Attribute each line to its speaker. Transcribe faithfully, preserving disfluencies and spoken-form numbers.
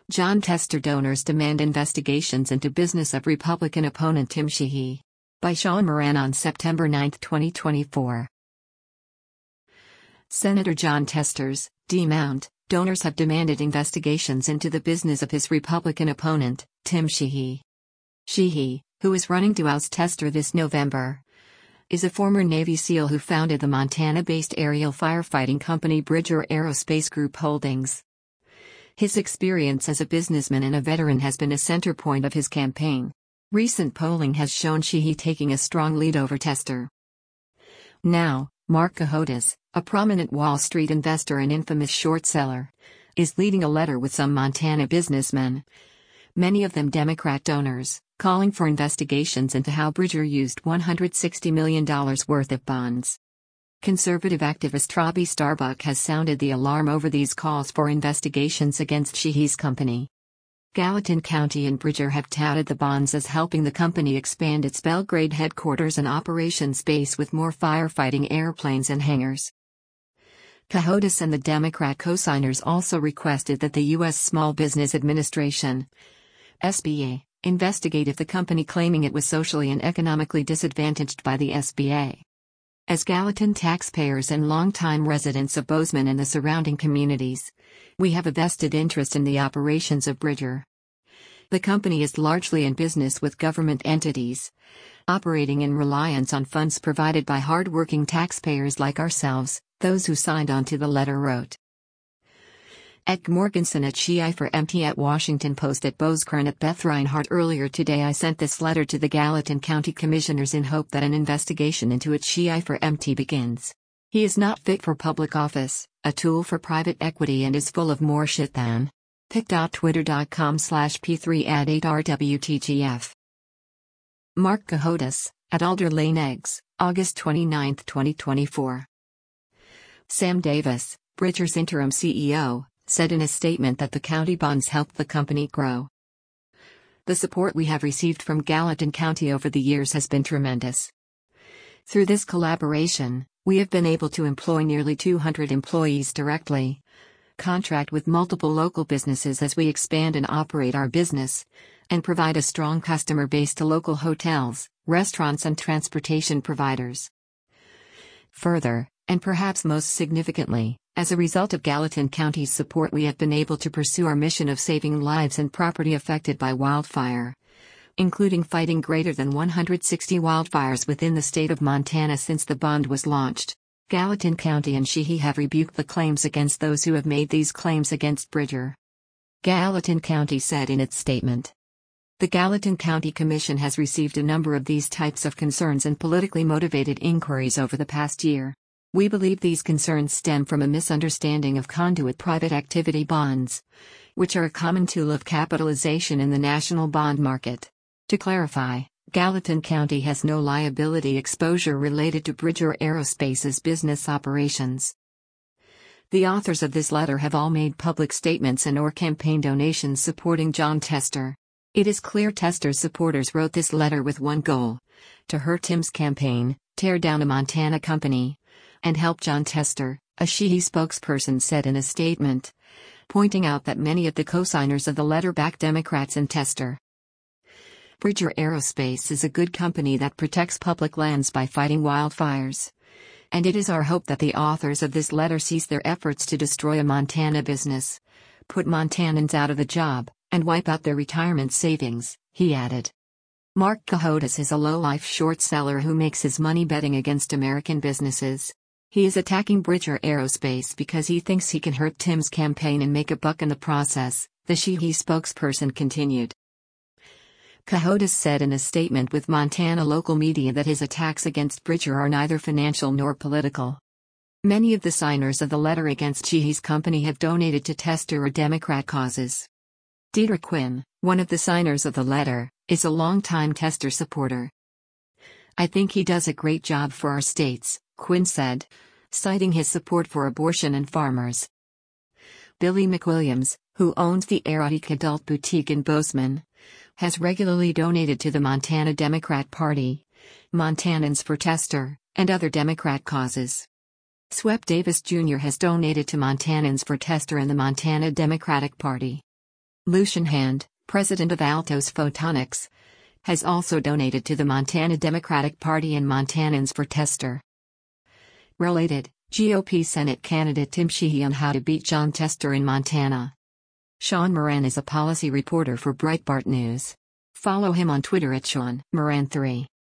Speaker 1: Jon Tester donors demand investigations into business of Republican opponent Tim Sheehy. By Sean Moran on September ninth, twenty twenty-four. Senator Jon Tester's D. Mount donors have demanded investigations into the business of his Republican opponent, Tim Sheehy. Sheehy, who is running to oust Tester this November, is a former Navy SEAL who founded the Montana-based aerial firefighting company Bridger Aerospace Group Holdings. His experience as a businessman and a veteran has been a center point of his campaign. Recent polling has shown Sheehy taking a strong lead over Tester. Now, Mark Cohodes, a prominent Wall Street investor and infamous short seller, is leading a letter with some Montana businessmen, many of them Democrat donors, calling for investigations into how Bridger used one hundred sixty million dollars worth of bonds. Conservative activist Robbie Starbuck has sounded the alarm over these calls for investigations against Sheehy's company. Gallatin County and Bridger have touted the bonds as helping the company expand its Belgrade headquarters and operations base with more firefighting airplanes and hangars. Cohodes and the Democrat co-signers also requested that the U S Small Business Administration, S B A, investigate if the company claiming it was socially and economically disadvantaged by the S B A. As Gallatin taxpayers and longtime residents of Bozeman and the surrounding communities, we have a vested interest in the operations of Bridger. The company is largely in business with government entities, operating in reliance on funds provided by hard-working taxpayers like ourselves, those who signed on to the letter wrote. At Morganson at Sheehy for M T at Washington Post at Boskern at Beth Reinhardt. Earlier today I sent this letter to the Gallatin County Commissioners in hope that an investigation into it Sheehy for M T begins. He is not fit for public office, a tool for private equity, and is full of more shit than. pic.twitter.com slash p3 ad 8 rwtgf. Mark Cohodes, at Alder Lane Eggs, August twenty-ninth, twenty twenty-four. Sam Davis, Bridger's interim C E O, said in a statement that the county bonds helped the company grow. The support we have received from Gallatin County over the years has been tremendous. Through this collaboration, we have been able to employ nearly two hundred employees directly, contract with multiple local businesses as we expand and operate our business, and provide a strong customer base to local hotels, restaurants, and transportation providers. Further, and perhaps most significantly, as a result of Gallatin County's support, we have been able to pursue our mission of saving lives and property affected by wildfire, including fighting greater than one hundred sixty wildfires within the state of Montana since the bond was launched. Gallatin County and Sheehy have rebuked the claims against those who have made these claims against Bridger. Gallatin County said in its statement. The Gallatin County Commission has received a number of these types of concerns and politically motivated inquiries over the past year. We believe these concerns stem from a misunderstanding of conduit private activity bonds, which are a common tool of capitalization in the national bond market. To clarify, Gallatin County has no liability exposure related to Bridger Aerospace's business operations. The authors of this letter have all made public statements and or campaign donations supporting Jon Tester. It is clear Tester's supporters wrote this letter with one goal: to hurt Tim's campaign, tear down a Montana company, and help Jon Tester, a Sheehy spokesperson said in a statement, pointing out that many of the co-signers of the letter back Democrats and Tester. Bridger Aerospace is a good company that protects public lands by fighting wildfires. And it is our hope that the authors of this letter cease their efforts to destroy a Montana business, put Montanans out of a job, and wipe out their retirement savings, he added. Mark Cohodes is a low-life short seller who makes his money betting against American businesses. He is attacking Bridger Aerospace because he thinks he can hurt Tim's campaign and make a buck in the process, the Sheehy spokesperson continued. Cohodes said in a statement with Montana local media that his attacks against Bridger are neither financial nor political. Many of the signers of the letter against Sheehy's company have donated to Tester or Democrat causes. Deidre Quinn, one of the signers of the letter, is a longtime Tester supporter. I think he does a great job for our states, Quinn said, citing his support for abortion and farmers. Billy McWilliams, who owns the Erotic Adult Boutique in Bozeman, has regularly donated to the Montana Democrat Party, Montanans for Tester, and other Democrat causes. Swep Davis Junior has donated to Montanans for Tester and the Montana Democratic Party. Lucian Hand, president of Altos Photonics, has also donated to the Montana Democratic Party and Montanans for Tester. Related, G O P Senate candidate Tim Sheehy on how to beat Jon Tester in Montana. Sean Moran is a policy reporter for Breitbart News. Follow him on Twitter at Sean Moran three.